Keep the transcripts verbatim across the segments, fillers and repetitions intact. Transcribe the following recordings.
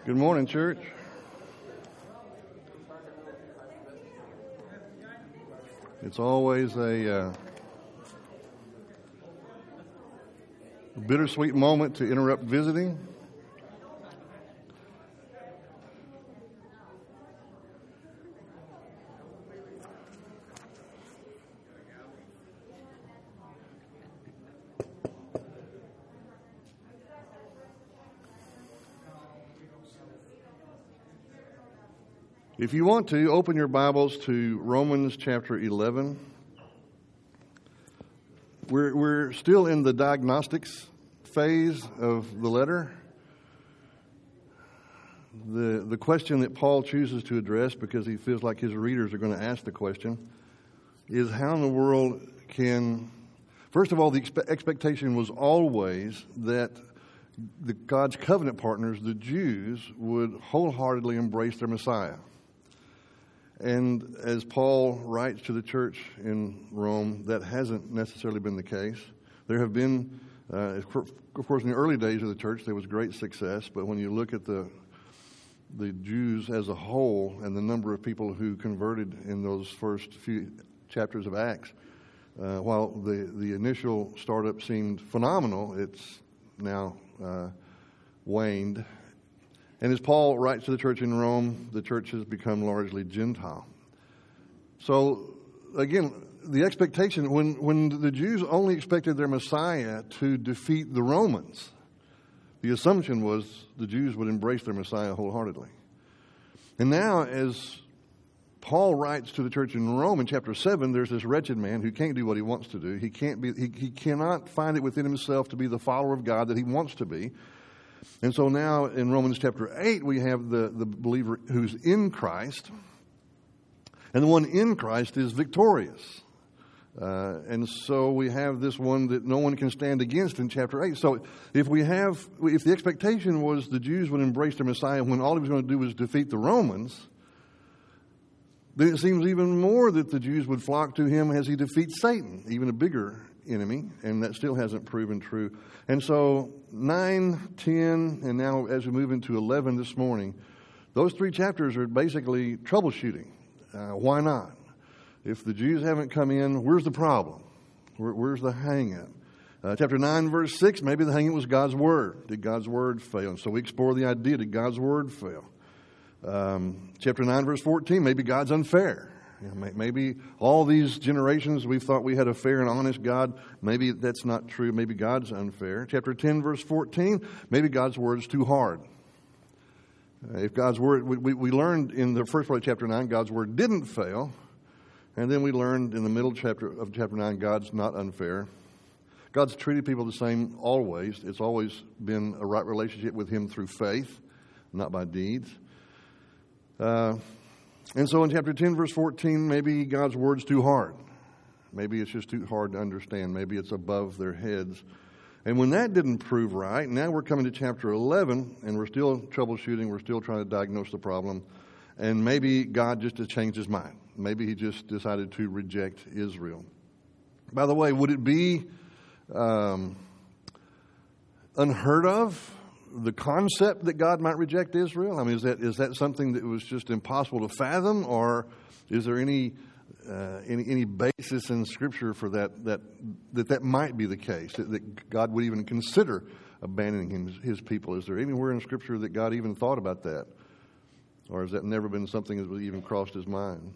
Good morning, church. It's always a, uh, a bittersweet moment to interrupt visiting. If you want to, open your Bibles to Romans chapter eleven. We're, we're still in the diagnostics phase of the letter. The, the question that Paul chooses to address, because he feels like his readers are going to ask the question, is how in the world can... First of all, the expe- expectation was always that the, God's covenant partners, the Jews, would wholeheartedly embrace their Messiah. And as Paul writes to the church in Rome, that hasn't necessarily been the case. There have been, uh, of course, in the early days of the church, there was great success. But when you look at the the Jews as a whole and the number of people who converted in those first few chapters of Acts, uh, while the, the initial startup seemed phenomenal, it's now uh, waned. And as Paul writes to the church in Rome, the church has become largely Gentile. So, again, the expectation, when, when the Jews only expected their Messiah to defeat the Romans, the assumption was the Jews would embrace their Messiah wholeheartedly. And now, as Paul writes to the church in Rome in chapter seven, there's this wretched man who can't do what he wants to do. He can't be, he, he cannot find it within himself to be the follower of God that he wants to be. And so now in Romans chapter eight, we have the, the believer who's in Christ. And the one in Christ is victorious. Uh, and so we have this one that no one can stand against in chapter eight. So if we have, if the expectation was the Jews would embrace their Messiah when all he was going to do was defeat the Romans, then it seems even more that the Jews would flock to him as he defeats Satan, even a bigger enemy, and that still hasn't proven true. And so nine, ten, and now as we move into eleven this morning, those three chapters are basically troubleshooting. Uh, why not? If the Jews haven't come in, where's the problem? Where, where's the hang-up? Uh, chapter nine, verse six, maybe the hang-up was God's Word. Did God's Word fail? And so we explore the idea, did God's Word fail? Um, chapter nine, verse fourteen, maybe God's unfair. You know, maybe all these generations we thought we had a fair and honest God. Maybe that's not true. Maybe God's unfair. Chapter ten, verse fourteen, maybe God's word's too hard. Uh, if God's word, we, we, we learned in the first part of chapter nine, God's word didn't fail. And then we learned in the middle chapter of chapter nine, God's not unfair. God's treated people the same always. It's always been a right relationship with Him through faith, not by deeds. Uh, and so in chapter ten, verse fourteen, maybe God's word's too hard. Maybe it's just too hard to understand. Maybe it's above their heads. And when that didn't prove right, now we're coming to chapter eleven, and we're still troubleshooting. We're still trying to diagnose the problem. And maybe God just has changed His mind. Maybe He just decided to reject Israel. By the way, would it be um, unheard of, the concept that God might reject Israel? I mean, is that is that something that was just impossible to fathom, or is there any uh, any any basis in Scripture for that that that, that might be the case, that, that God would even consider abandoning him, His people? Is there anywhere in Scripture that God even thought about that, or has that never been something that even crossed His mind?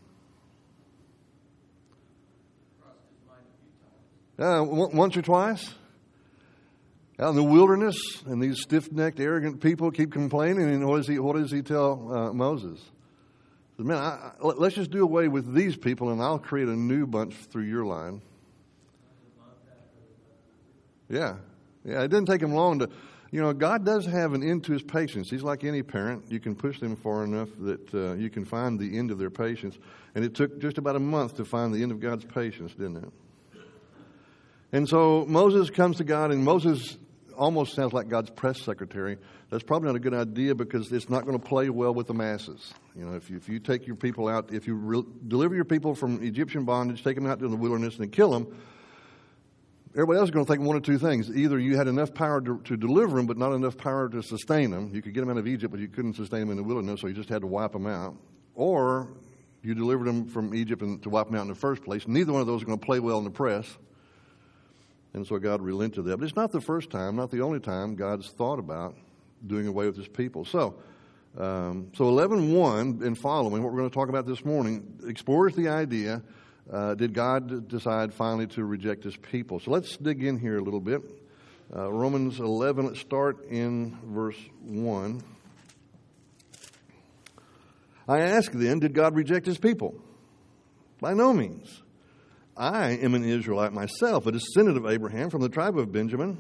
Uh, once or twice? Out in the wilderness, and these stiff-necked, arrogant people keep complaining, and what does he, what does he tell uh, Moses? He says, man, I, I, let's just do away with these people, and I'll create a new bunch through your line. Yeah. Yeah, it didn't take him long to... You know, God does have an end to His patience. He's like any parent. You can push them far enough that uh, you can find the end of their patience. And it took just about a month to find the end of God's patience, didn't it? And so Moses comes to God, and Moses almost sounds like God's press secretary. That's probably not a good idea, because it's not going to play well with the masses. You know, if you, if you take your people out, if you re- deliver your people from Egyptian bondage, take them out to the wilderness and kill them, everybody else is going to think one of two things. Either you had enough power to, to deliver them, but not enough power to sustain them. You could get them out of Egypt, but you couldn't sustain them in the wilderness, so you just had to wipe them out. Or you delivered them from Egypt and to wipe them out in the first place. Neither one of those are going to play well in the press. And so God relented that. But it's not the first time, not the only time God's thought about doing away with his people. So, um, so eleven one and following, what we're going to talk about this morning, explores the idea, uh, did God decide finally to reject his people? So let's dig in here a little bit. Uh, Romans eleven, let's start in verse one. I ask then, did God reject his people? By no means. I am an Israelite myself, a descendant of Abraham from the tribe of Benjamin.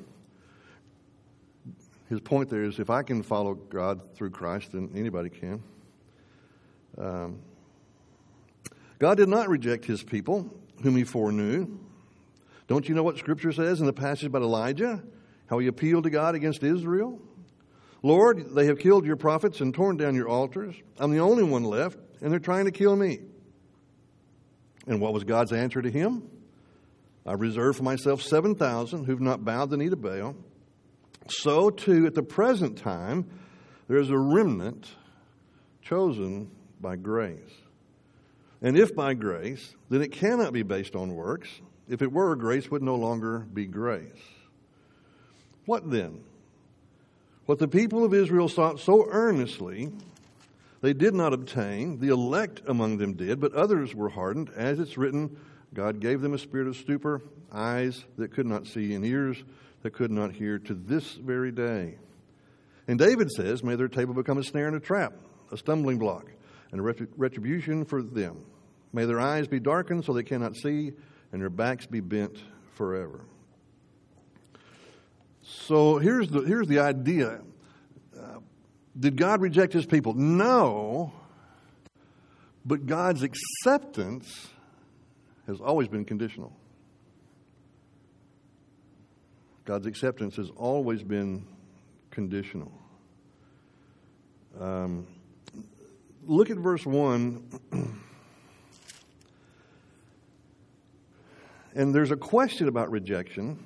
His point there is if I can follow God through Christ, then anybody can. Um, God did not reject his people, whom he foreknew. Don't you know what Scripture says in the passage about Elijah? How he appealed to God against Israel? Lord, they have killed your prophets and torn down your altars. I'm the only one left, and they're trying to kill me. And what was God's answer to him? I've reserved for myself seven thousand who've not bowed the knee to Baal. So, too, at the present time, there is a remnant chosen by grace. And if by grace, then it cannot be based on works. If it were, grace would no longer be grace. What then? What the people of Israel sought so earnestly, they did not obtain. The elect among them did, but others were hardened. As it's written, God gave them a spirit of stupor, eyes that could not see, and ears that could not hear, to this very day. And David says, may their table become a snare and a trap, a stumbling block, and a retribution for them. May their eyes be darkened so they cannot see, and their backs be bent forever. So here's the here's the idea. Uh, did God reject his people? No. But God's acceptance has always been conditional. God's acceptance has always been conditional. Um, look at verse one. And there's a question about rejection.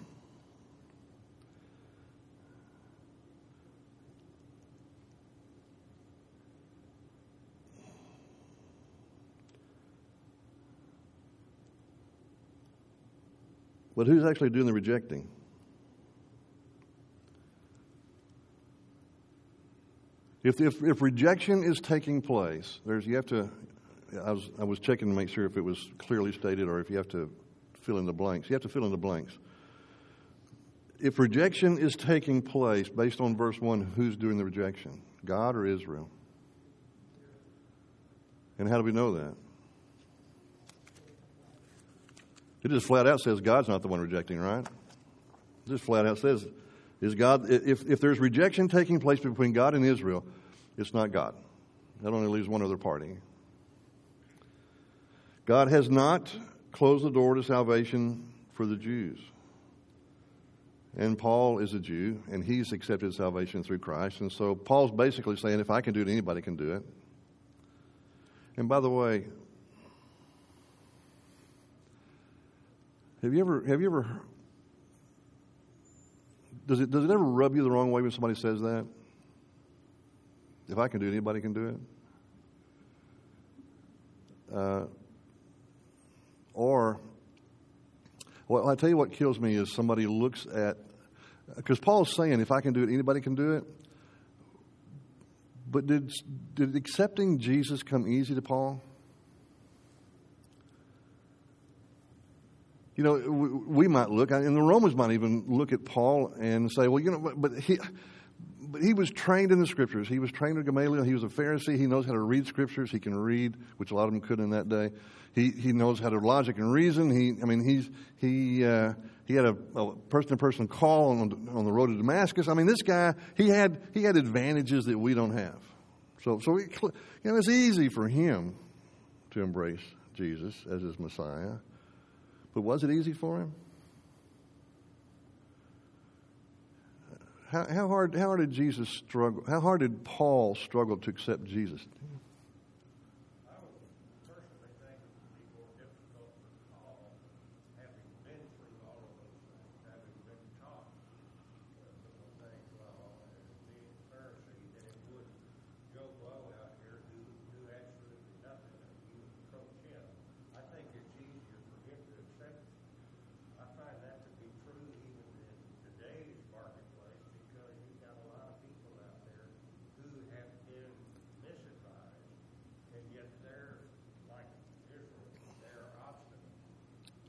But who's actually doing the rejecting? If, if if rejection is taking place, there's you have to. I was I was checking to make sure if it was clearly stated or if you have to fill in the blanks. You have to fill in the blanks. If rejection is taking place based on verse one, who's doing the rejection? God or Israel? And how do we know that? It just flat out says God's not the one rejecting, right? It just flat out says, is God, if, if there's rejection taking place between God and Israel, it's not God. That only leaves one other party. God has not closed the door to salvation for the Jews. And Paul is a Jew, and he's accepted salvation through Christ. And so Paul's basically saying, if I can do it, anybody can do it. And by the way, Have you ever, have you ever, does it, does it ever rub you the wrong way when somebody says that? If I can do it, anybody can do it? Uh, or, well, I tell you what kills me is somebody looks at, because Paul's saying, if I can do it, anybody can do it. But did, did accepting Jesus come easy to Paul? You know, we might look, and the Romans might even look at Paul and say, well, you know, but he, but he was trained in the Scriptures. He was trained in Gamaliel. He was a Pharisee. He knows how to read Scriptures. He can read, which a lot of them couldn't in that day. He he knows how to logic and reason. He, I mean, he's he uh, he had a, a person-to-person call on on the road to Damascus. I mean, this guy he had he had advantages that we don't have. So so he, you know, it's easy for him to embrace Jesus as his Messiah. But was it easy for him? How, how hard how hard did Jesus struggle? How hard did Paul struggle to accept Jesus? I would personally think it would be more difficult for Paul, having been through all of those things,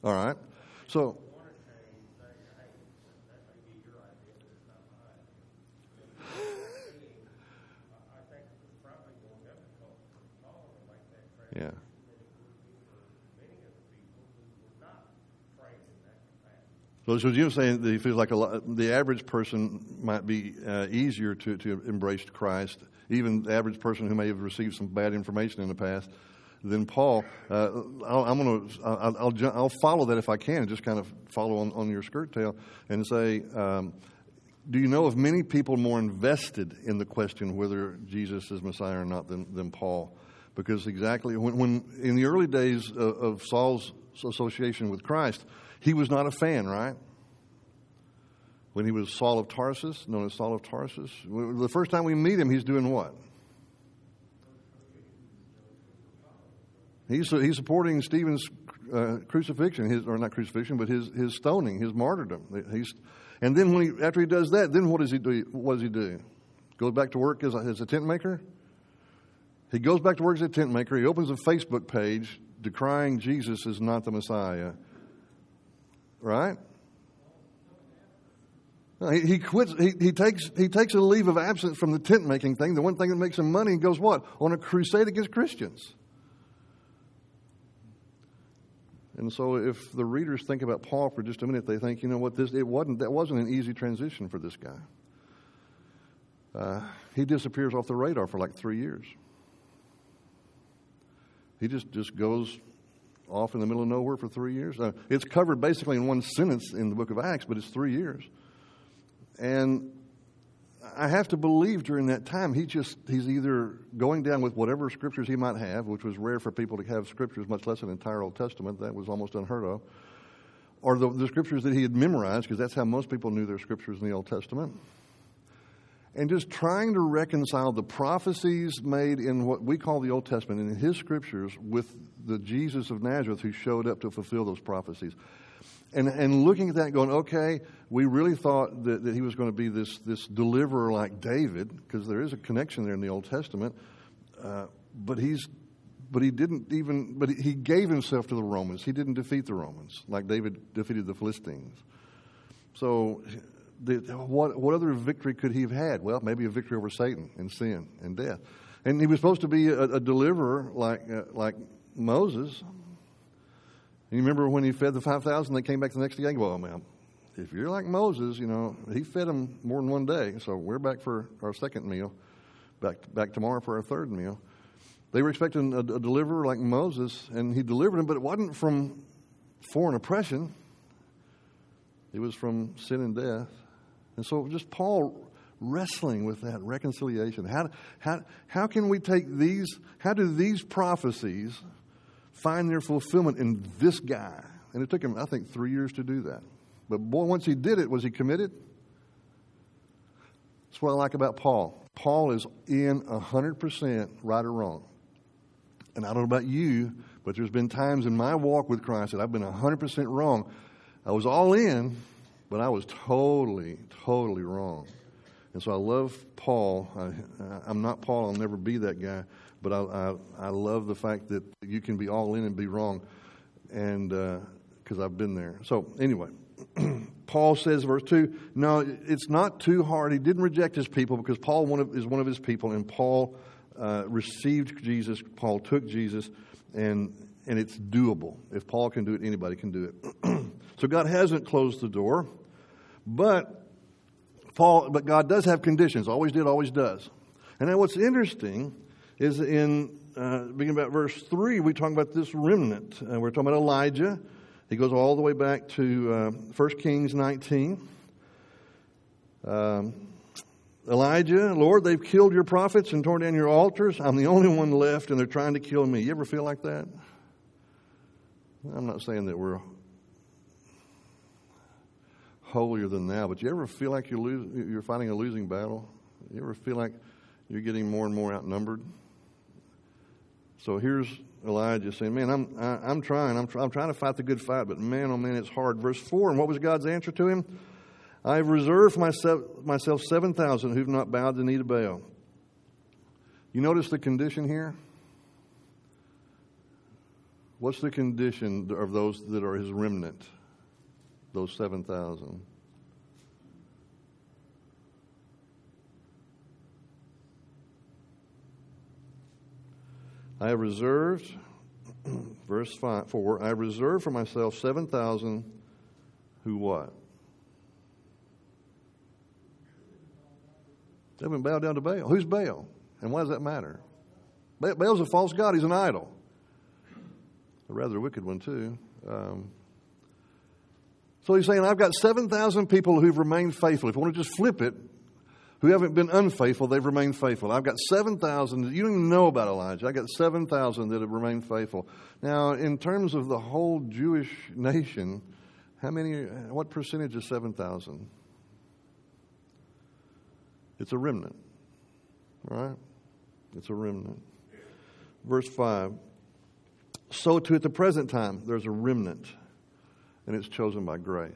All right. So, You want to change, say, hey, that may be your idea, but it's not my idea. I I think it's probably more difficult for Paul to make that yeah. transition than it would be for many of the people who were not trained in that capacity. So, so you're saying that he feels like a lot, the average person might be uh, easier to, to embrace Christ, even the average person who may have received some bad information in the past, than Paul. Uh, I'll, I'm going to I'll, I'll I'll follow that if I can, just kind of follow on, on your skirt tail and say, um, do you know of many people more invested in the question whether Jesus is Messiah or not than, than Paul? Because exactly when, when in the early days of, of Saul's association with Christ, he was not a fan, right? When he was Saul of Tarsus, known as Saul of Tarsus, the first time we meet him, he's doing what? He's he's supporting Stephen's uh, crucifixion, his or not crucifixion, but his his stoning, his martyrdom. He's and then when he after he does that, then what does he do? What does he do? Goes back to work as a, as a tent maker. He goes back to work as a tent maker. He opens a Facebook page decrying Jesus is not the Messiah. Right? He, he quits. He, he takes he takes a leave of absence from the tent making thing, the one thing that makes him money, and goes what? On a crusade against Christians. And so, if the readers think about Paul for just a minute, they think, you know what? This it wasn't that wasn't an easy transition for this guy. Uh, he disappears off the radar for like three years. He just, just goes off in the middle of nowhere for three years. Uh, it's covered basically in one sentence in the book of Acts, but it's three years. And I have to believe during that time he just he's either going down with whatever scriptures he might have, which was rare for people to have scriptures, much less an entire Old Testament. That was almost unheard of. Or the, the scriptures that he had memorized, because that's how most people knew their scriptures in the Old Testament. And just trying to reconcile the prophecies made in what we call the Old Testament, in his scriptures, with the Jesus of Nazareth who showed up to fulfill those prophecies. And and looking at that and going, okay, we really thought that, that he was going to be this, this deliverer like David, because there is a connection there in the Old Testament. Uh, but he's but he didn't even, but he gave himself to the Romans. He didn't defeat the Romans like David defeated the Philistines. So the, what what other victory could he have had? Well, maybe a victory over Satan and sin and death. And he was supposed to be a, a deliverer like uh, like Moses. And you remember when he fed the five thousand, they came back the next day and go, well, man, if you're like Moses, you know, he fed them more than one day. So we're back for our second meal, back back tomorrow for our third meal. They were expecting a, a deliverer like Moses, and he delivered them, but it wasn't from foreign oppression. It was from sin and death. And so just Paul wrestling with that reconciliation. How, how, how can we take these, how do these prophecies find their fulfillment in this guy? And it took him, I think, three years to do that. But boy, once he did it, was he committed? That's what I like about Paul. Paul is in one hundred percent right or wrong. And I don't know about you, but there's been times in my walk with Christ that I've been one hundred percent wrong. I was all in, but I was totally, totally wrong. And so I love Paul. I, I'm not Paul. I'll never be that guy. But I, I, I love the fact that you can be all in and be wrong, and because uh, I've been there. So anyway, Paul says, verse two, no, it's not too hard. He didn't reject his people because Paul one of, is one of his people, and Paul uh, received Jesus. Paul took Jesus, and and it's doable. If Paul can do it, anybody can do it. So God hasn't closed the door, but Paul, but God does have conditions. Always did, always does. And then what's interesting is in, uh, beginning about verse three, we talk about this remnant. Uh, we're talking about Elijah. He goes all the way back to uh, First Kings nineteen. Um, Elijah, Lord, they've killed your prophets and torn down your altars. I'm the only one left, and they're trying to kill me. You ever feel like that? I'm not saying that we're holier than thou, but you ever feel like you're, lose, you're fighting a losing battle? You ever feel like you're getting more and more outnumbered? So here's Elijah saying, man, I'm I, I'm trying. I'm, try, I'm trying to fight the good fight, but man, oh man, it's hard. Verse four, and what was God's answer to him? I've reserved for myself, myself seven thousand who've not bowed the knee to Baal. You notice the condition here? What's the condition of those that are his remnant? Those seven thousand. I have reserved, verse five, four, I have reserved for myself seven thousand who what? They haven't bowed down to Baal. Who's Baal? And why does that matter? Baal's a false god. He's an idol. A rather wicked one, too. Um, so he's saying, I've got seven thousand people who've remained faithful. If you want to just flip it, who haven't been unfaithful, they've remained faithful. I've got seven thousand. You don't even know about Elijah. I've got seven thousand that have remained faithful. Now, in terms of the whole Jewish nation, how many, what percentage is seven thousand? It's a remnant, right? It's a remnant. Verse five. So too at the present time, there's a remnant, and it's chosen by grace.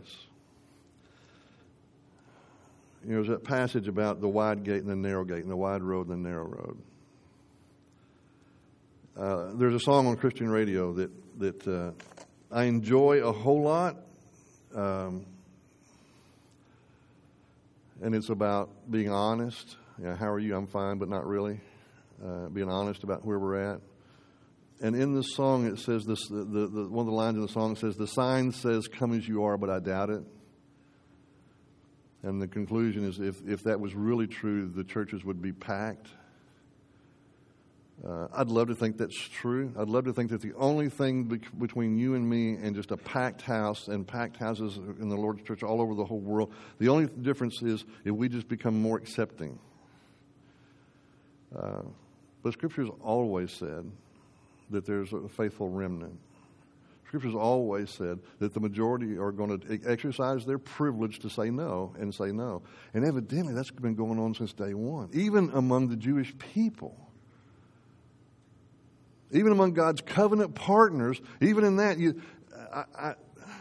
You know, there's that passage about the wide gate and the narrow gate, and the wide road and the narrow road. Uh, there's a song on Christian radio that that uh, I enjoy a whole lot, um, and it's about being honest. You know, how are you? I'm fine, but not really. Uh, being honest about where we're at. And in the song, it says this. The, the, the one of the lines in the song says, "The sign says, 'Come as you are,' but I doubt it." And the conclusion is, if, if that was really true, the churches would be packed. Uh, I'd love to think that's true. I'd love to think that the only thing be- between you and me and just a packed house and packed houses in the Lord's church all over the whole world, the only difference is if we just become more accepting. Uh, but Scripture has always said that there's a faithful remnant. Scripture's always said that the majority are going to exercise their privilege to say no and say no. And evidently that's been going on since day one, even among the Jewish people. Even among God's covenant partners, even in that, you, I, I,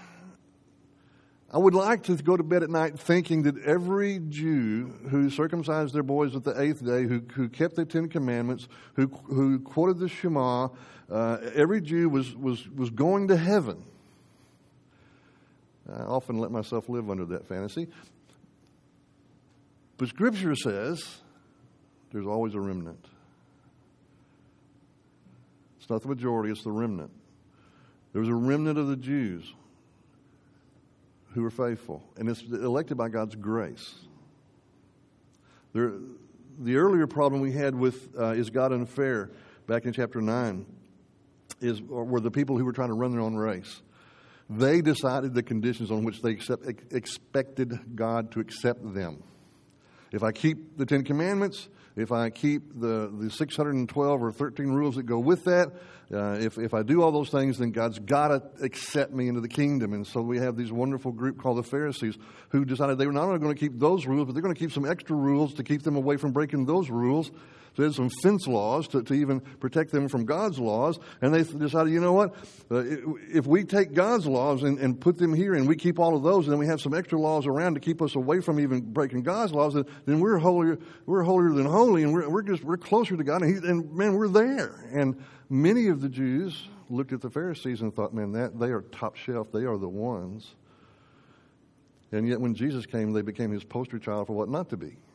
I would like to go to bed at night thinking that every Jew who circumcised their boys at the eighth day, who, who kept the Ten Commandments, who, who quoted the Shema, uh, every Jew was, was, was going to heaven. I often let myself live under that fantasy. But Scripture says there's always a remnant. It's not the majority, it's the remnant. There was a remnant of the Jews who were faithful, and it's elected by God's grace. There, the earlier problem we had with uh, is God unfair back in chapter nine is were the people who were trying to run their own race. They decided the conditions on which they accept, ex- expected God to accept them. If I keep the Ten Commandments, if I keep the, the six hundred twelve or thirteen rules that go with that, uh, if, if I do all those things, then God's got to accept me into the kingdom. And so we have this wonderful group called the Pharisees who decided they were not only going to keep those rules, but they're going to keep some extra rules to keep them away from breaking those rules. So they had some fence laws to, to even protect them from God's laws. And they decided, you know what, uh, if we take God's laws and, and put them here and we keep all of those, and then we have some extra laws around to keep us away from even breaking God's laws, then, then we're holier, we're holier than holy, and we're, we're just we're closer to God. And, he, and man, we're there. And many of the Jews looked at the Pharisees and thought, man, that they are top shelf. They are the ones. And yet when Jesus came, they became his poster child for what not to be.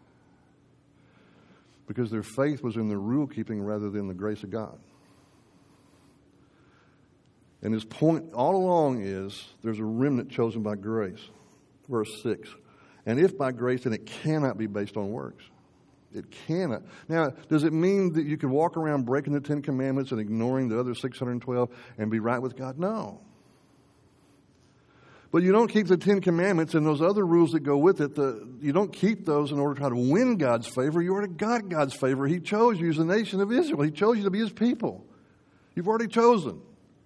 Because their faith was in the rule keeping rather than the grace of God. And his point all along is there's a remnant chosen by grace. Verse six. And if by grace, then it cannot be based on works. It cannot. Now, does it mean that you could walk around breaking the Ten Commandments and ignoring the other six hundred twelve and be right with God? No. But you don't keep the Ten Commandments and those other rules that go with it. The, you don't keep those in order to try to win God's favor. You already got God's favor. He chose you as the nation of Israel. He chose you to be his people. You've already chosen.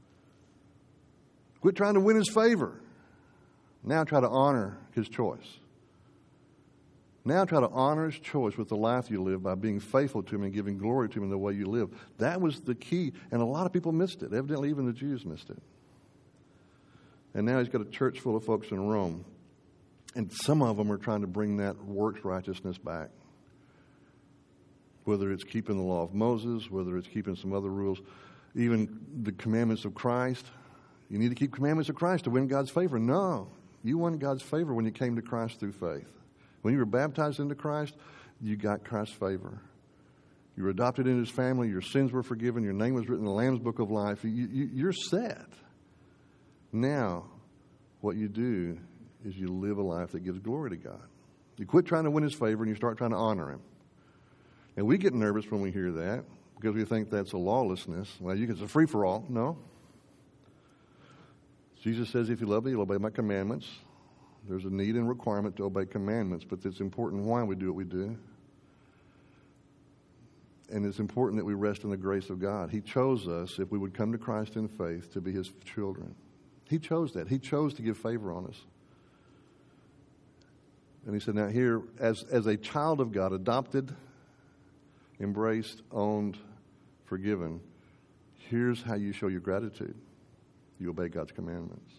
Quit trying to win his favor. Now try to honor his choice. Now try to honor his choice with the life you live by being faithful to him and giving glory to him in the way you live. That was the key. And a lot of people missed it. Evidently, even the Jews missed it. And now he's got a church full of folks in Rome. And some of them are trying to bring that works righteousness back. whether it's keeping the law of Moses, whether it's keeping some other rules, even the commandments of Christ. You need to keep commandments of Christ to win God's favor. No, you won God's favor when you came to Christ through faith. When you were baptized into Christ, you got Christ's favor. You were adopted into His family. Your sins were forgiven. Your name was written in the Lamb's Book of Life. You, you, you're set. Now, what you do is you live a life that gives glory to God. You quit trying to win His favor and you start trying to honor Him. And we get nervous when we hear that because we think that's a lawlessness. Well, you can, it's a free-for-all. No. Jesus says, if you love me, you'll obey my commandments. There's a need and requirement to obey commandments, but it's important why we do what we do. And it's important that we rest in the grace of God. He chose us, if we would come to Christ in faith, to be His children. He chose that. He chose to give favor on us. And He said, now here, as, as a child of God, adopted, embraced, owned, forgiven, here's how you show your gratitude. You obey God's commandments.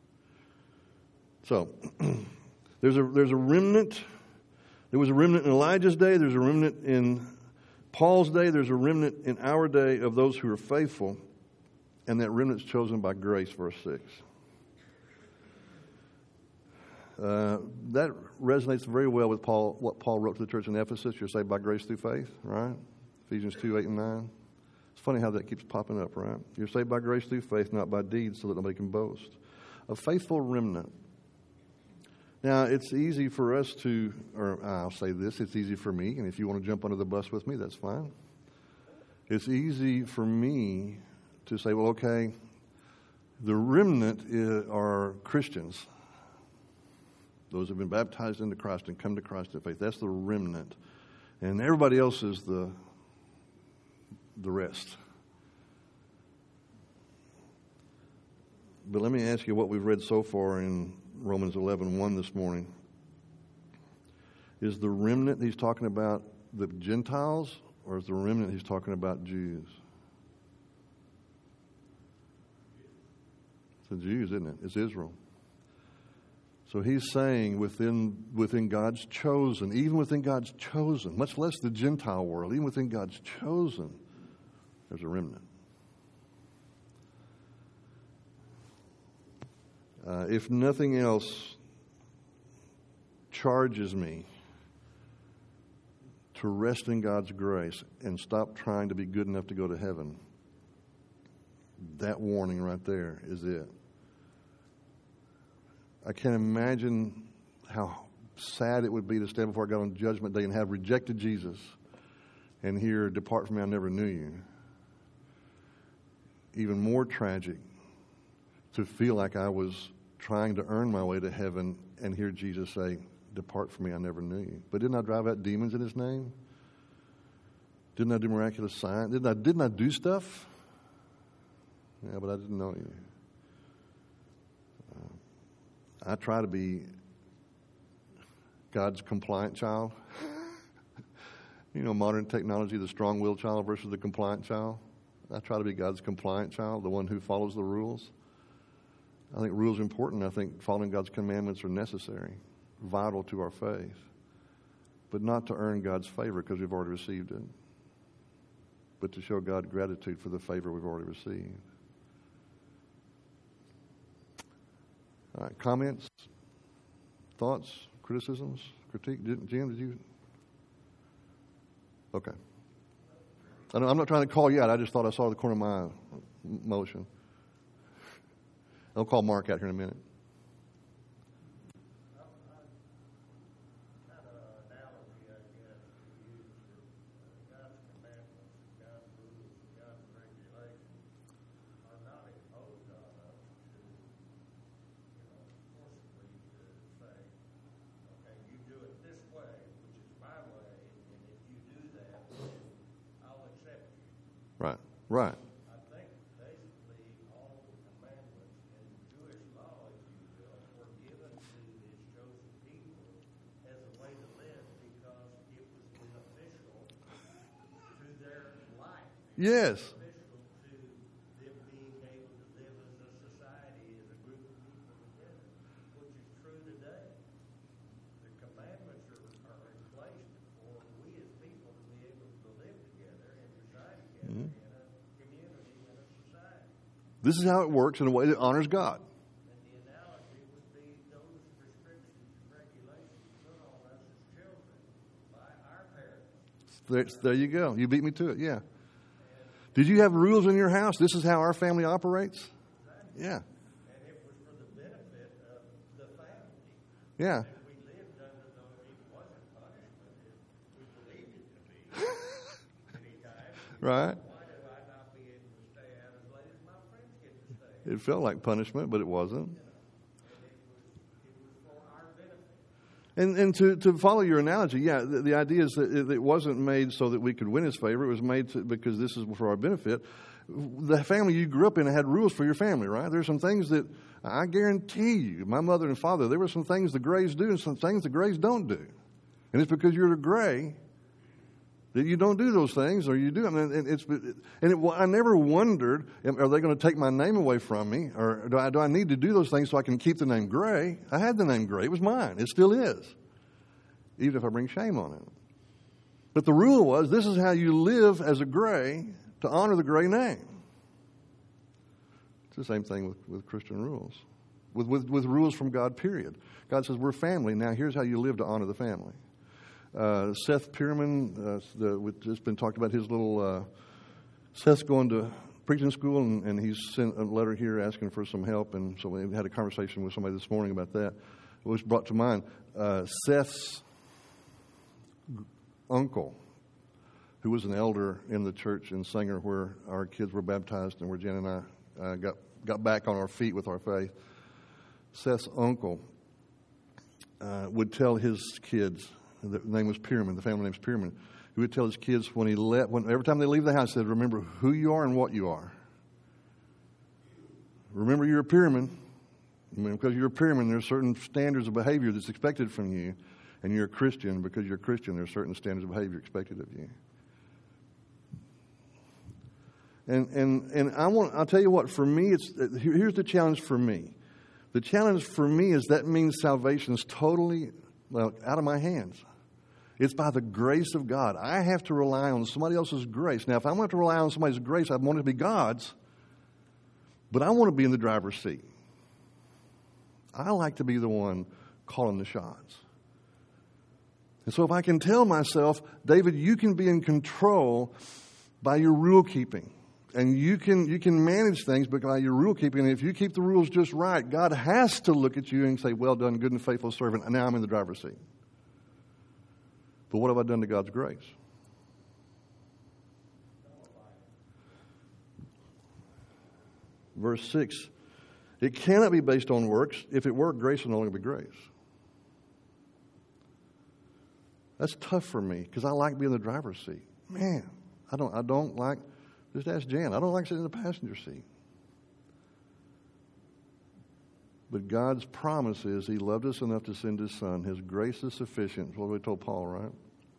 So, there's a there's a remnant. There was a remnant in Elijah's day. There's a remnant in Paul's day. There's a remnant in our day of those who are faithful. And that remnant's chosen by grace, verse six. Uh, that resonates very well with Paul. What Paul wrote to the church in Ephesus. You're saved by grace through faith, right? Ephesians two, eight and nine. It's funny how that keeps popping up, right? You're saved by grace through faith, not by deeds, so that nobody can boast. A faithful remnant. Now, it's easy for us to, or I'll say this, it's easy for me, and if you want to jump under the bus with me, that's fine. It's easy for me to say, well, okay, the remnant is, are Christians. Those who have been baptized into Christ and come to Christ in faith. That's the remnant. And everybody else is the, the rest. But let me ask you what we've read so far in Romans eleven one this morning. Is the remnant he's talking about the Gentiles, or is the remnant he's talking about Jews? It's the Jews, isn't it? It's Israel. So he's saying within within God's chosen, even within God's chosen, much less the Gentile world, even within God's chosen, there's a remnant. Uh, if nothing else charges me to rest in God's grace and stop trying to be good enough to go to heaven, that warning right there is it. I can't imagine how sad it would be to stand before God on Judgment Day and have rejected Jesus and hear, "Depart from me, I never knew you." Even more tragic to feel like I was trying to earn my way to heaven and hear Jesus say, "Depart from me, I never knew you." But didn't I drive out demons in His name? Didn't I do miraculous signs? Didn't I, didn't I do stuff? Yeah, but I didn't know you. Uh, I try to be God's compliant child. You know, modern technology, the strong-willed child versus the compliant child. I try to be God's compliant child, the one who follows the rules. I think rules are important. I think following God's commandments are necessary, vital to our faith, but not to earn God's favor because we've already received it, but to show God gratitude for the favor we've already received. All right, comments, thoughts, criticisms, critique? Did, Jim, did you? Okay. I don't, I'm not trying to call you out. I just thought I saw the corner of my motion. I'll call Mark out here in a minute. Right, right. I think basically all the commandments in the Jewish law, if you will, were given to this chosen people as a way to live because it was beneficial to their life. Yes. Beneficial to them being able to live as a society, as a group of people together, which is true today. The commandments are, are in place for we as people to be able to This is how it works in a way that honors God. And the analogy would be those restrictions and regulations put on us as children by our parents. There, there you go. You beat me to it, yeah. Did you have rules in your house? This is how our family operates? Yeah. And it was for the benefit of the family. Yeah. And we lived under the, it wasn't punishment, it, we believed it to be many times. Right. Why did I not be able to stay out as late as my friends get to stay? It felt like punishment, but it wasn't. And it was, it was for our benefit. And and to, to follow your analogy, yeah, the, the idea is that it, it wasn't made so that we could win His favor. It was made to, because this is for our benefit. The family you grew up in had rules for your family, right? There's some things that I guarantee you, my mother and father, there were some things the Grays do and some things the Grays don't do. And it's because you're a Gray that you don't do those things, or you do. I mean, it's and it, I never wondered, are they going to take my name away from me, or do I do I need to do those things so I can keep the name Gray? I had the name Gray; it was mine. It still is, even if I bring shame on it. But the rule was, this is how you live as a Gray to honor the Gray name. It's the same thing with, with Christian rules, with, with with rules from God. Period. God says we're family. Now here's how you live to honor the family. Uh, Seth Pierman, uh, the, we've just been talked about his little, uh, Seth's going to preaching school, and, and he's sent a letter here asking for some help, and so we had a conversation with somebody this morning about that. It was brought to mind, uh, Seth's uncle, who was an elder in the church in Sanger where our kids were baptized and where Jen and I uh, got, got back on our feet with our faith. Seth's uncle uh, would tell his kids, the name was Pierman, the family name was Pierman. He would tell his kids when he left, when, every time they leave the house, he said, remember who you are and what you are. Remember you're a Pierman. I mean, because you're a Pierman, there are certain standards of behavior that's expected from you. And you're a Christian. Because you're a Christian, there are certain standards of behavior expected of you. And and and I want, I'll tell you what, for me, it's here's the challenge for me. The challenge for me is that means salvation is totally well, out of my hands. It's by the grace of God. I have to rely on somebody else's grace. Now, if I want to rely on somebody's grace, I want it to be God's, but I want to be in the driver's seat. I like to be the one calling the shots. And so if I can tell myself, David, you can be in control by your rule keeping. And you can you can manage things by your rule keeping. And if you keep the rules just right, God has to look at you and say, well done, good and faithful servant. And now I'm in the driver's seat. But what have I done to God's grace? Verse six, it cannot be based on works. If it were, grace will no longer be grace. That's tough for me because I like being in the driver's seat. Man, I don't I don't like, just ask Jan, I don't like sitting in the passenger seat. But God's promise is He loved us enough to send His Son. His grace is sufficient. That's what we told Paul, right?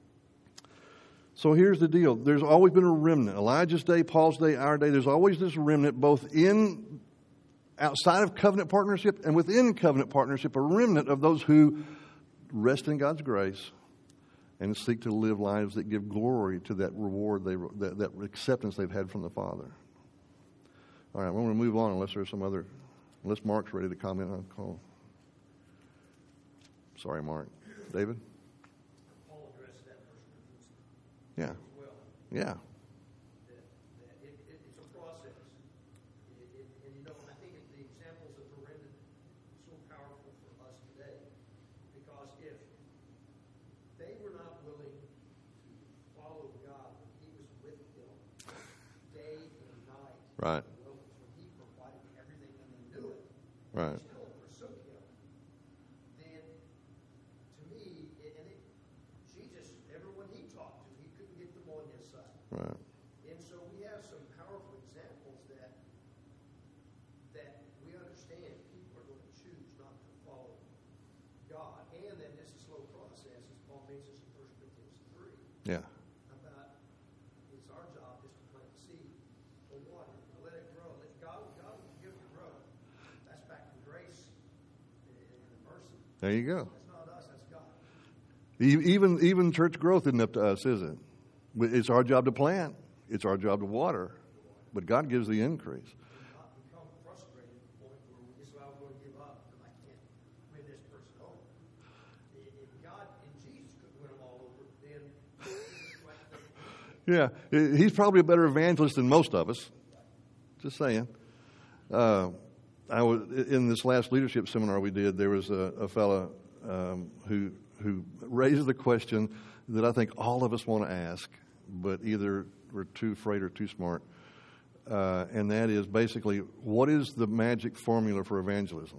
So here's the deal. There's always been a remnant. Elijah's day, Paul's day, our day. There's always this remnant both in, outside of covenant partnership and within covenant partnership, a remnant of those who rest in God's grace and seek to live lives that give glory to that reward, they, that, that acceptance they've had from the Father. All right, I'm going to move on unless there's some other... Unless Mark's ready to comment on the call. Sorry, Mark. David? Paul addressed that first Corinthians Yeah. as well. Yeah. That, that it, it, it's a process. It, it, and, you know, I think the examples of the remnant are so powerful for us today. Because if they were not willing to follow God when He was with them day and night, Right. Right. Still forsook Him, then to me, and it, Jesus, everyone He talked to, He couldn't get them on His side. Right. And so we have some powerful examples that that we understand people are going to choose not to follow God, and that it's a slow process, as Paul makes us in First Corinthians three. Yeah. About it's our job just to plant the seed, to water, to let it grow. Let God, God will give it to grow. That's back to grace and mercy. There you go. That's not us, that's God. Even even church growth isn't up to us, is it? It's our job to plant. It's our job to water. But God gives the increase. Not because Yeah, he's probably a better evangelist than most of us. Just saying. Uh, I was in this last leadership seminar we did. There was a, a fellow um, who who raised the question that I think all of us want to ask, but either we're too afraid or too smart. Uh, and that is basically, what is the magic formula for evangelism?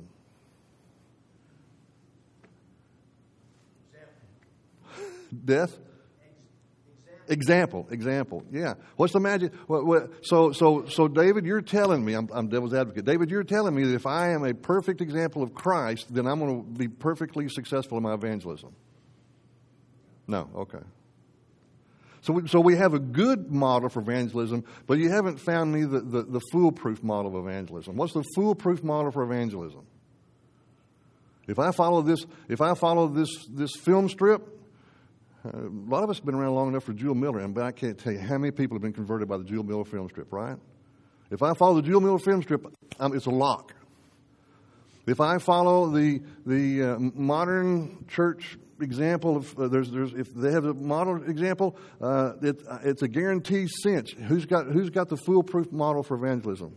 Death? Example, example, yeah. What's the magic? What, what, so, so, so, David, you're telling me, I'm, I'm devil's advocate. David, you're telling me that if I am a perfect example of Christ, then I'm going to be perfectly successful in my evangelism. No, okay. So, we, so we have a good model for evangelism, but you haven't found me the, the, the foolproof model of evangelism. What's the foolproof model for evangelism? If I follow this, if I follow this, this film strip. Uh, a lot of us have been around long enough for Jewel Miller, and I can't tell you how many people have been converted by the Jewel Miller film strip, right? If I follow the Jewel Miller film strip, um, it's a lock. If I follow the the uh, modern church example of uh, there's there's if they have a model example, uh, it, uh, it's a guaranteed cinch. Who's got who's got the foolproof model for evangelism?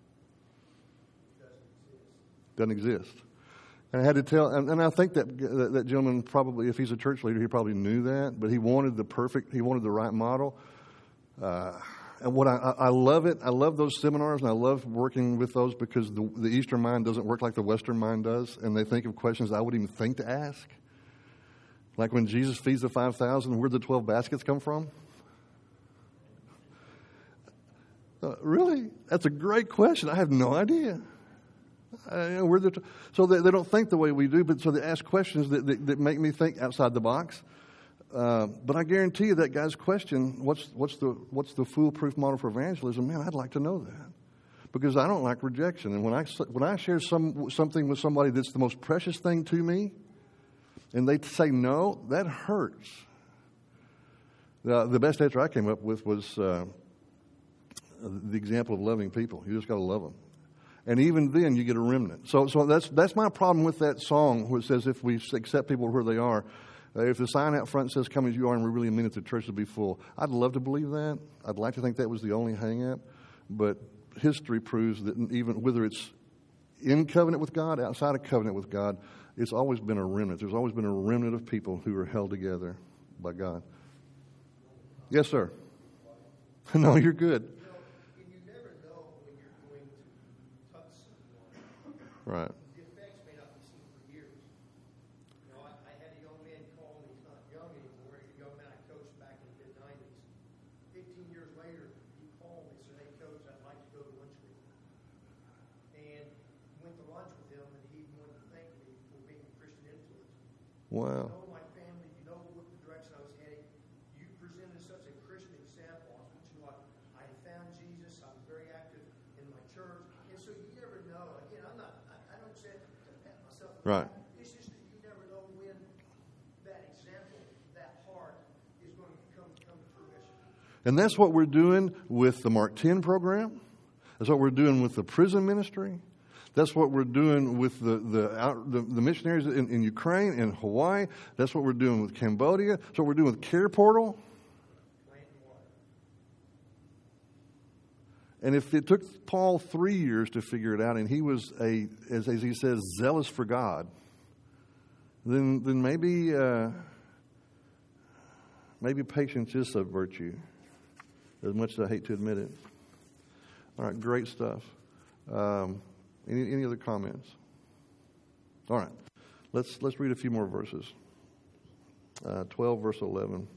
Doesn't exist. And I had to tell, and, and I think that, that that gentleman probably, if he's a church leader, he probably knew that, but he wanted the perfect, he wanted the right model. Uh, and what I, I love it, I love those seminars, and I love working with those because the, the Eastern mind doesn't work like the Western mind does, and they think of questions I wouldn't even think to ask. Like when Jesus feeds the five thousand, where'd the twelve baskets come from? Uh, really? That's a great question. I have no idea. Uh, we're the, so they, they don't think the way we do, but so they ask questions that, that, that make me think outside the box. Uh, but I guarantee you that guy's question, what's what's the what's the foolproof model for evangelism? Man, I'd like to know that, because I don't like rejection. And when I when I share some something with somebody that's the most precious thing to me, and they say no, that hurts. The, the best answer I came up with was uh, the example of loving people. You just got to love them. And even then, you get a remnant. So, so that's that's my problem with that song, where it says, "If we accept people where they are, uh, if the sign out front says, 'Come as you are,' and we really mean it, the church will be full." I'd love to believe that. I'd like to think that was the only hang-up. But history proves that even whether it's in covenant with God, outside of covenant with God, it's always been a remnant. There's always been a remnant of people who are held together by God. Yes, sir. No, you're good. Right. The effects may not be seen for years. You know, I, I had a young man call me. He's not young anymore. He's a young man I coached back in the mid nineties. Fifteen years later, he called me and said, "Hey, Coach, I'd like to go to lunch with you." And went to lunch with him, and he wanted to thank me for being a Christian influence. Wow. You know my family. You know what the direction I was heading. You presented such a Christian example. You know, I, I found Jesus. I was very active in my church, and so you never know. Again, I'm not. Right. It's just that you never know when that example, that heart, is going to come, come to fruition. And that's what we're doing with the Mark ten program. That's what we're doing with the prison ministry. That's what we're doing with the the, out, the, the missionaries in, in Ukraine and Hawaii. That's what we're doing with Cambodia. That's what we're doing with Care Portal. And if it took Paul three years to figure it out, and he was a, as, as he says, zealous for God, then then maybe uh, maybe patience is a virtue, as much as I hate to admit it. All right, great stuff. Um, any any other comments? All right, let's let's read a few more verses. Uh, Twelve, verse eleven.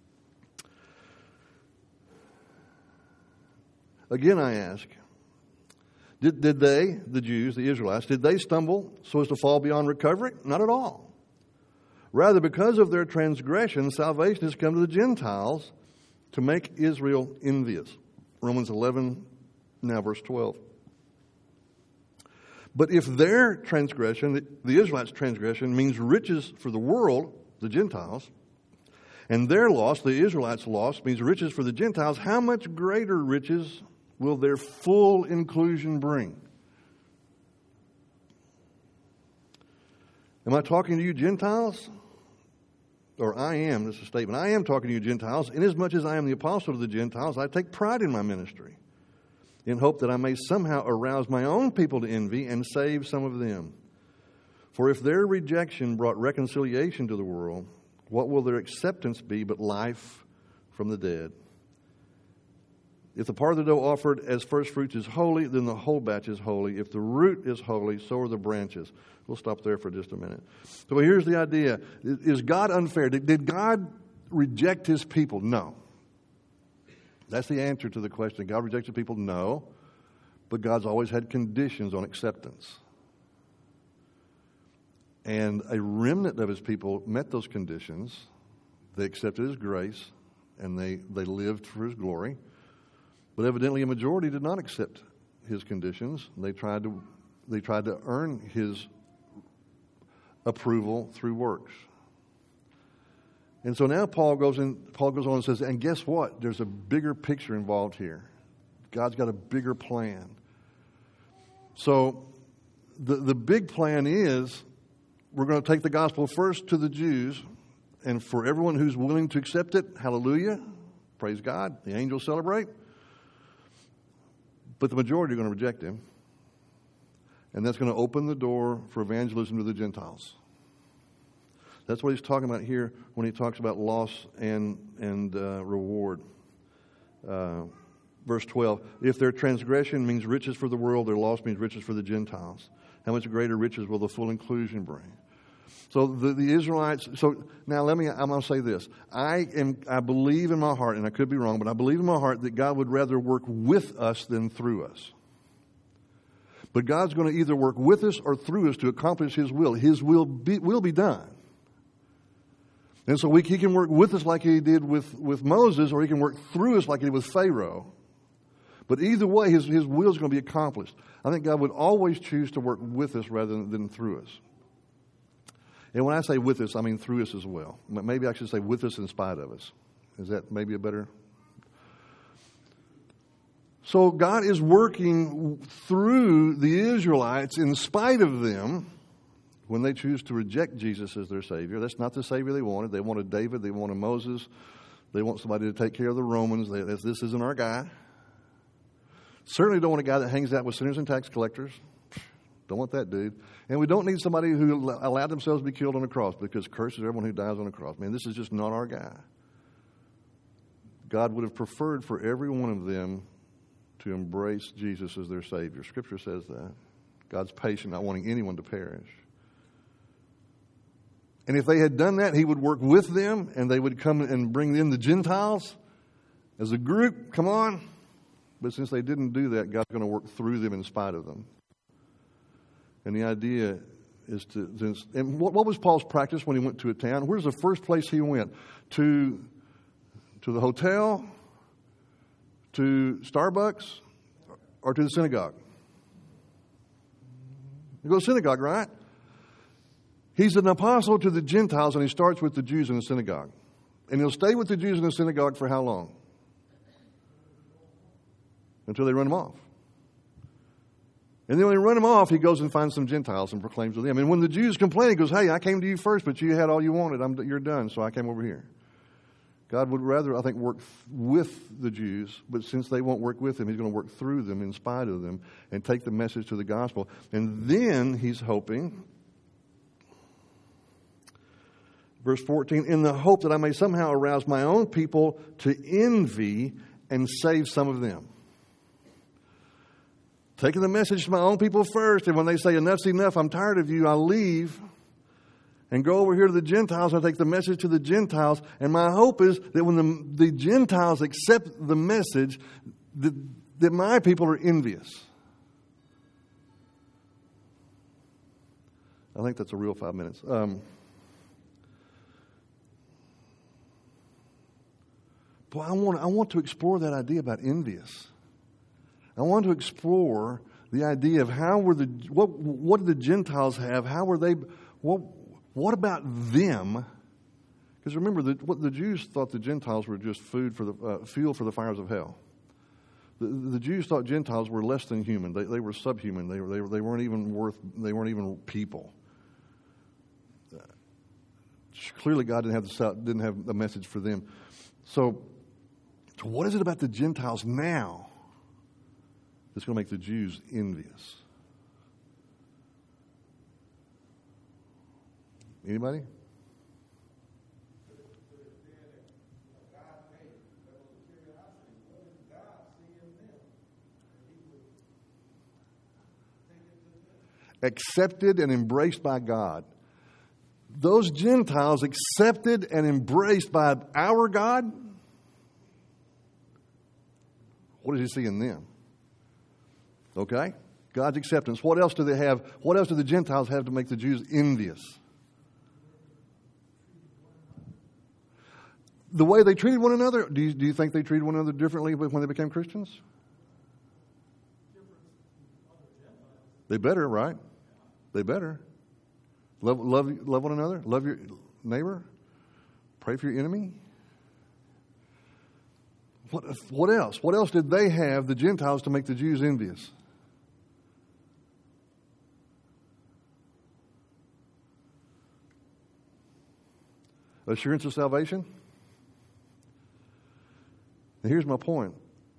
Again, I ask, did, did they, the Jews, the Israelites, did they stumble so as to fall beyond recovery? Not at all. Rather, because of their transgression, salvation has come to the Gentiles to make Israel envious. Romans eleven, now verse twelve. But if their transgression, the, the Israelites' transgression, means riches for the world, the Gentiles, and their loss, the Israelites' loss, means riches for the Gentiles, how much greater riches will their full inclusion bring? Am I talking to you Gentiles? or I am, this is a statement, I am talking to you Gentiles, inasmuch as I am the apostle to the Gentiles, I take pride in my ministry, in hope that I may somehow arouse my own people to envy and save some of them. For if their rejection brought reconciliation to the world, what will their acceptance be but life from the dead? If the part of the dough offered as first fruits is holy, then the whole batch is holy. If the root is holy, so are the branches. We'll stop there for just a minute. So here's the idea. Is God unfair? Did, did God reject his people? No. That's the answer to the question. God rejected people? No. But God's always had conditions on acceptance. And a remnant of his people met those conditions. They accepted his grace, and they, they lived for his glory. But evidently a majority did not accept his conditions. They tried to they tried to earn his approval through works. And so now Paul goes in Paul goes on and says, and guess what? There's a bigger picture involved here. God's got a bigger plan. So the the big plan is we're going to take the gospel first to the Jews, and for everyone who's willing to accept it, hallelujah, praise God, the angels celebrate. But the majority are going to reject him. And that's going to open the door for evangelism to the Gentiles. That's what he's talking about here when he talks about loss and, and uh, reward. Uh, verse twelve, if their transgression means riches for the world, their loss means riches for the Gentiles. How much greater riches will the full inclusion bring? So the, the Israelites, so now let me, I'm going to say this. I am, I believe in my heart, and I could be wrong, but I believe in my heart that God would rather work with us than through us. But God's going to either work with us or through us to accomplish his will. His will be, will be done. And so we, he can work with us like he did with, with Moses, or he can work through us like he did with Pharaoh. But either way, his, his will is going to be accomplished. I think God would always choose to work with us rather than, than through us. And when I say with us, I mean through us as well. Maybe I should say with us in spite of us. Is that maybe a better? So God is working through the Israelites in spite of them when they choose to reject Jesus as their Savior. That's not the Savior they wanted. They wanted David. They wanted Moses. They want somebody to take care of the Romans. They, this isn't our guy. Certainly don't want a guy that hangs out with sinners and tax collectors. Don't want that dude. And we don't need somebody who allowed themselves to be killed on a cross, because curses everyone who dies on a cross. Man, this is just not our guy. God would have preferred for every one of them to embrace Jesus as their Savior. Scripture says that. God's patient, not wanting anyone to perish. And if they had done that, he would work with them, and they would come and bring in the Gentiles as a group. Come on. But since they didn't do that, God's going to work through them in spite of them. And the idea is to, and what, what was Paul's practice when he went to a town? Where's the first place he went? To, to the hotel, to Starbucks, or to the synagogue? You go to synagogue, right? He's an apostle to the Gentiles, and he starts with the Jews in the synagogue. And he'll stay with the Jews in the synagogue for how long? Until they run him off. And then when they run him off, he goes and finds some Gentiles and proclaims to them. And when the Jews complain, he goes, hey, I came to you first, but you had all you wanted. I'm, you're done, so I came over here. God would rather, I think, work with the Jews, but since they won't work with him, he's going to work through them in spite of them and take the message to the gospel. And then he's hoping, verse fourteen, in the hope that I may somehow arouse my own people to envy and save some of them. Taking the message to my own people first, and when they say, enough's enough, I'm tired of you, I'll leave and go over here to the Gentiles. I take the message to the Gentiles, and my hope is that when the, the Gentiles accept the message, that, that my people are envious. I think that's a real five minutes. Um, boy, I want, I want to explore that idea about envious. I want to explore the idea of how were the what what did the Gentiles have? How were they? What what about them? Because remember, the, what the Jews thought the Gentiles were just food for the uh, fuel for the fires of hell. The, the Jews thought Gentiles were less than human. They they were subhuman. They were they, were, they weren't even worth. They weren't even people. Clearly, God didn't have the, didn't have a message for them. So, so what is it about the Gentiles now that's going to make the Jews envious? Anybody? Accepted and embraced by God. Those Gentiles accepted and embraced by our God. What does he see in them? Okay? God's acceptance. What else do they have? What else do the Gentiles have to make the Jews envious? The way they treated one another. Do you, do you think they treated one another differently when they became Christians? They better, right? They better. Love, love, love one another. Love your neighbor. Pray for your enemy. What, what else? What else did they have, the Gentiles, to make the Jews envious? Assurance of salvation? Now here's my point.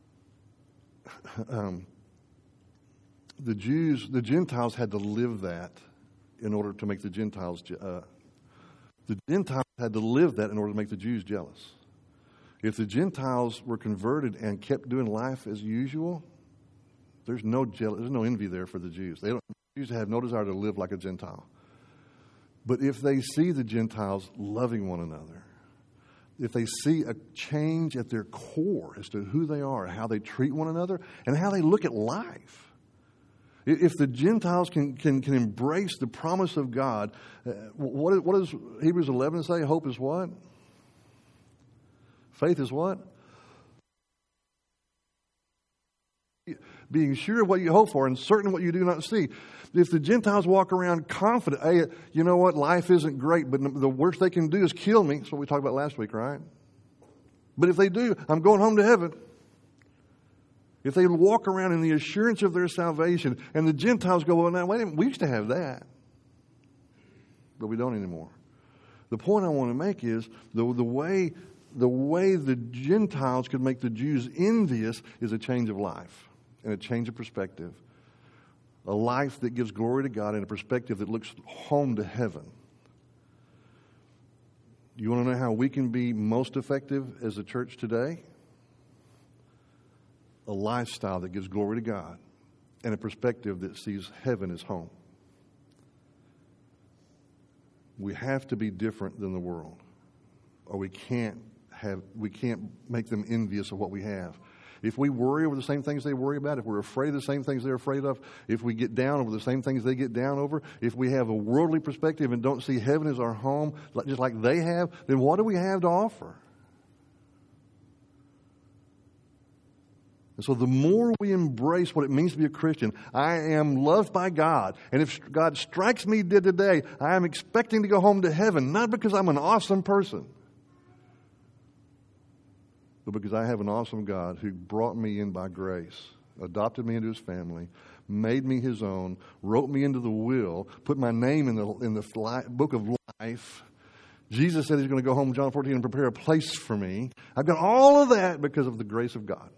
Um, the Jews, the Gentiles had to live that in order to make the Gentiles, uh, the Gentiles had to live that in order to make the Jews jealous. If the Gentiles were converted and kept doing life as usual, there's no jeal- there's no envy there for the Jews. They don't, the Jews have no desire to live like a Gentile. But if they see the Gentiles loving one another, if they see a change at their core as to who they are, how they treat one another, and how they look at life, if the Gentiles can, can, can embrace the promise of God, uh, what, what does Hebrews eleven say? Hope is what? Faith is what? Being sure of what you hope for and certain of what you do not see. If the Gentiles walk around confident, hey, you know what, life isn't great, but the worst they can do is kill me. That's what we talked about last week, right? But if they do, I'm going home to heaven. If they walk around in the assurance of their salvation, and the Gentiles go, well, now, wait a minute, we used to have that, but we don't anymore. The point I want to make is the, the way the way the Gentiles could make the Jews envious is a change of life and a change of perspective. A life that gives glory to God and a perspective that looks home to heaven. You want to know how we can be most effective as a church today? A lifestyle that gives glory to God and a perspective that sees heaven as home. We have to be different than the world, or we can't have we can't make them envious of what we have. If we worry over the same things they worry about, if we're afraid of the same things they're afraid of, if we get down over the same things they get down over, if we have a worldly perspective and don't see heaven as our home, just like they have, then what do we have to offer? And so the more we embrace what it means to be a Christian, I am loved by God. And if God strikes me dead today, I am expecting to go home to heaven, not because I'm an awesome person, but because I have an awesome God who brought me in by grace, adopted me into his family, made me his own, wrote me into the will, put my name in the in the book of life. Jesus said he's going to go home, John fourteen, and prepare a place for me. I've got all of that because of the grace of God.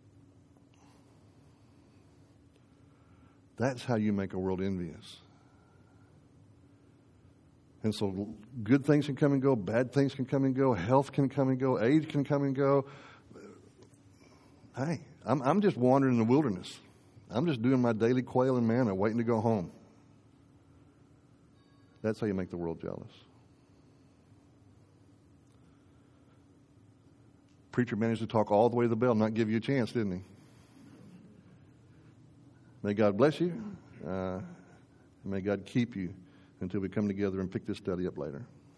That's how you make a world envious. And so good things can come and go, bad things can come and go, health can come and go, age can come and go. Hey, I'm, I'm just wandering in the wilderness. I'm just doing my daily quail and manna, waiting to go home. That's how you make the world jealous. Preacher managed to talk all the way to the bell, not give you a chance, didn't he? May God bless you. Uh, may God keep you until we come together and pick this study up later.